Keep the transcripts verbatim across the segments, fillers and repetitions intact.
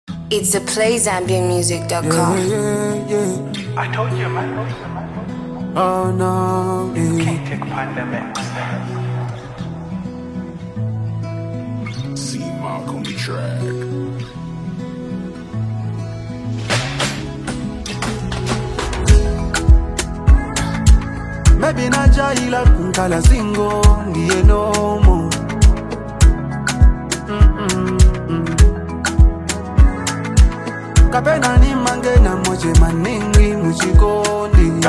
It's a play zambia music dot com. Yeah, yeah, yeah. I told you, man. Oh no, yeah. Can't take pandemics. See Mark on the track. Maybe na jaila kunkala singo ndiye nomo. Kapena ni mange na moje maningi muchikondi.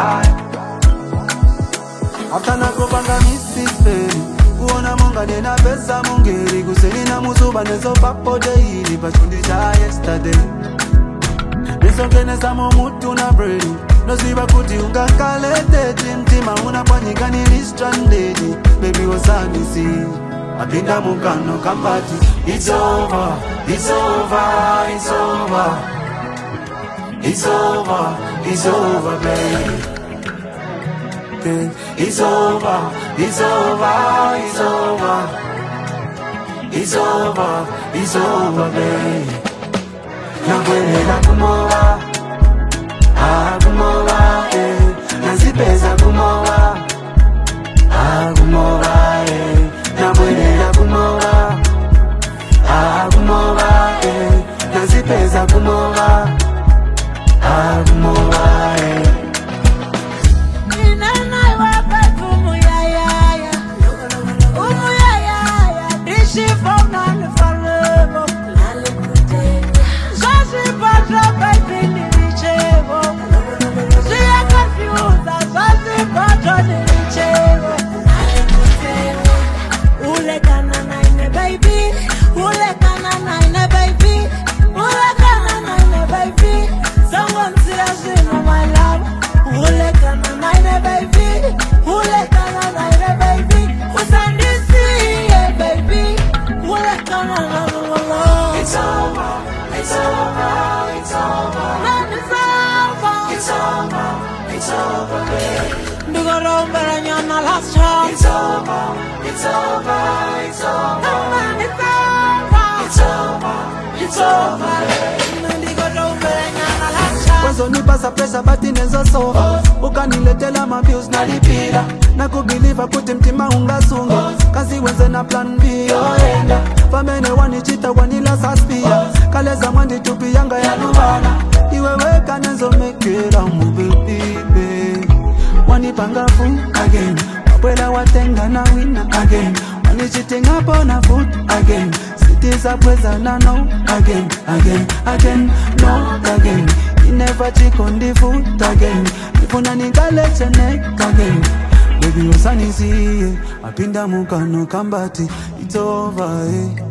After na kupanga misiferi kuona monga nena pesa mungeri kuseni na musuba nezo papo daily pachundisha yesterday. Nisongene samo mutu na brain noziba kuti ungakalete timtima unapanyika nili stranded. Baby wasanisi apinda mukano kambati. It's over, it's over, it's over. It's over, it's over, baby. Okay. It's over, it's over, it's over. It's over, it's over, baby. Nakwenda kumoa, ah kumoa, eh. Nazipeza kumoa, ah kumoa, eh. Nakwenda kumoa, ah kumoa, eh. Nazipeza kumoa, ah kumoa, eh. It's over, it's over, it's over. It's over, it's over, it's over, babe. Du går om beranyana last chance. It's over, it's over, it's over. It's over, It's over, it's over, babe. du går om beranyana last chance. Wezo nipasa pesa bati nezo sofa. Ukaniletela mabius na lipila. Na kubelieve kuti mtima ungasunga. Kazi wenze na plan B oenda. Famene wanichita wanila saspia. Kaleza mwandi tupi yanga ya lubana. Iwe weka nezo mekera mubebe. Wanipanga fu again. Wapwela watenga na wina again. Wanichitinga pona foot again. Sitiza pweza na no again, again, again, no again. You never check on the foot again. Ifuna nikalete neck again. Baby usani siye apinda mukano kambati. It's over, eh.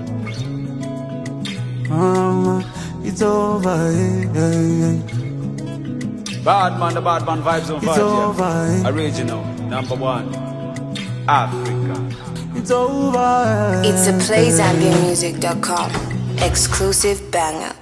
Mama, it's over, eh, eh, eh. Bad man, the bad man vibes on It's vibes, over, yeah. eh. Original, number one, Africa. It's over, eh. It's a play zambia music dot com. Exclusive banger.